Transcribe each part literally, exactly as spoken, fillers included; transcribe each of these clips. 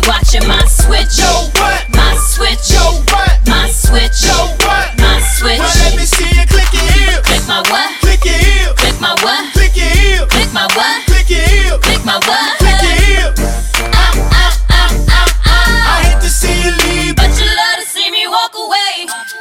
watching my switch. Yo, what? My switch. Yo, what? My switch. Yo, what? My switch. Well, let me see you click your heels. Click my what? Click your heels. Click my what? Click your heels. Click my what? Click your heels. Click my what? Click your heels. Ah, ah, ah, ah, ah. I hate to see you leave, But you love to see me walk away.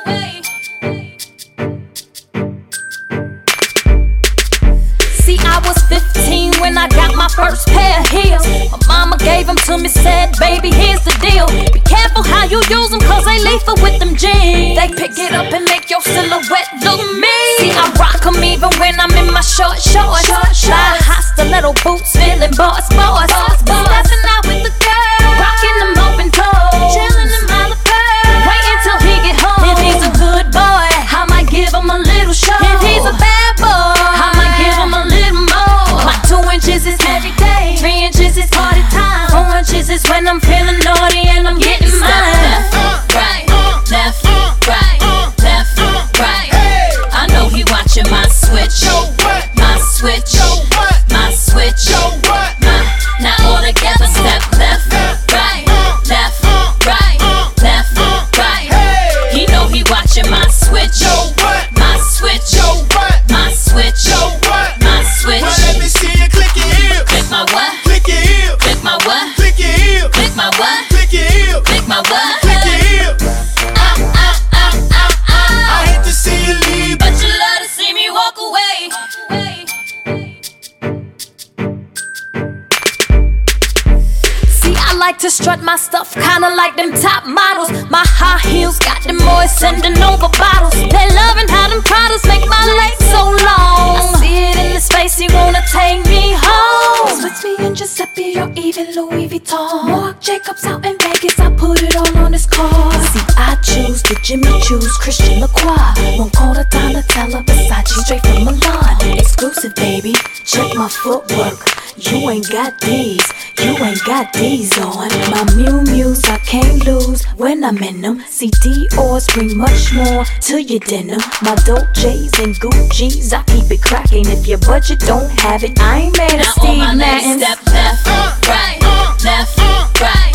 See, I was fifteen when I got my first pair of heels. My mama gave them to me, said, baby, here's the deal. Be careful how you use them, cause they lethal with them jeans. They pick it up and make your silhouette look mean. See, I rock them even when I'm in my short shorts. Fly high stiletto boots, feeling boss, boss. Stepping out with the girl, rocking them open toes, chilling them out of pearl. Wait until he get home. If he's a good boy, I might give him a little show. If he's a bad boy, I might give him a little more. My two inches is every day, three inches is party time, four inches is when I'm feeling naughty and I'm getting mine. Left, right, left, right, left, right. I know he watching my switch. Yo, what? My switch. Yo, what? My switch. Yo, what? My, now all together, step left, right, left, right, left, right. He know he watching my switch. Yo, what? My switch. Yo, what? My switch. Yo, what? My switch. Well, let me see you click your heels. Click my what? Click your heels. Click my what? Click your heels. Click my what? Click your heels. Click my what? Click your heels. Ah, ah, ah, ah, ah. I hate to see you leave, But you love to see me walk away. See, I like to strut my stuff, kinda like them top models. My high heels got them boys sending over bottles. They loving how them products make my legs so long. I see it in his face, he wanna take me home. Switch me in Giuseppe or even Louis Vuitton. Marc Jacobs out in Vegas, I put it all on his car. See, I choose the Jimmy Choo's, Christian Lacroix. Won't call the Donatella, Versace, straight from Milan. Exclusive, baby, check my footwork. You ain't got these, you ain't got these on. My Miu Mius I can't lose when I'm in them. See, Dior's bring much more to your dinner. My Dolce's and Gucci's, I keep it cracking. If your budget don't have it, I ain't mad at Steve Madden. Step left, right, left, right.